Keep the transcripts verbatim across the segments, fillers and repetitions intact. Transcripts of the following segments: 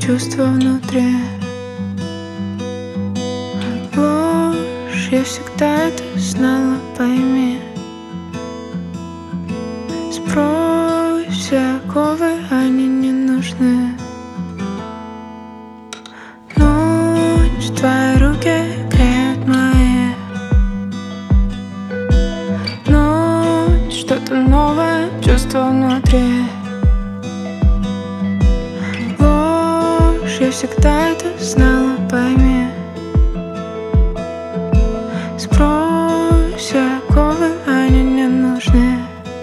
чувства внутри. Ложь, я всегда это знала, пойми. Сбрось все оковы, они не нужны. Ночь, твои руки греют мои. Ночь, что-то новое, чувство внутри. Ложь, я всегда это знала, пойми. Сбрось все оковы, они не нужны.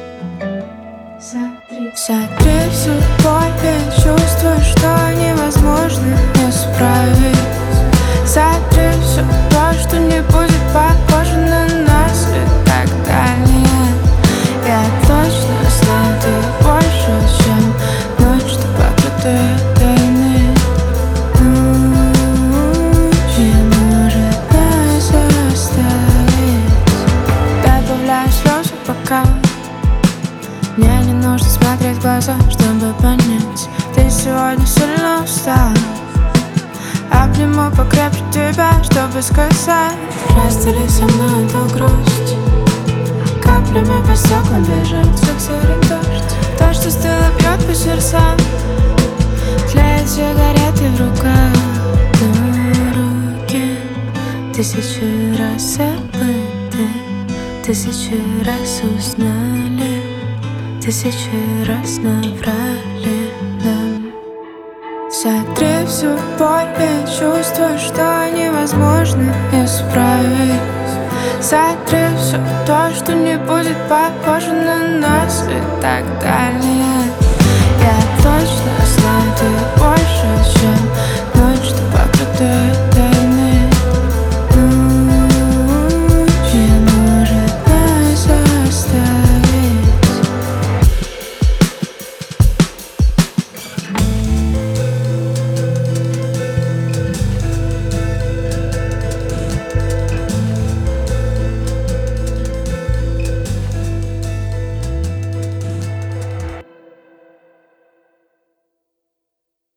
Сотри всю боль, я чувствую, что невозможно исправить. Сотри все то, что не будет похоже на нас и так далее. Я точно знаю, ты больше, чем ночь, что покрытая тайны. Ночь не может нас оставить. Добавляю слезы пока. Мне не нужно смотреть в глаза, чтобы понять, ты сегодня сильно устал. Обниму покрепче тебя, чтобы сказать: раздели со мной эту грусть. Каплями по стеклам бежит, как серый дождь. То, что стыло, бьет по сердцам. Тлеют сигареты в руках. Но руки тысячи раз забыты, тысячи раз узнали, тысячи раз наврали нам. Сотри всю боль, я чувствую, что невозможно исправить. Сотри все то, что не будет похоже на нас и так далее.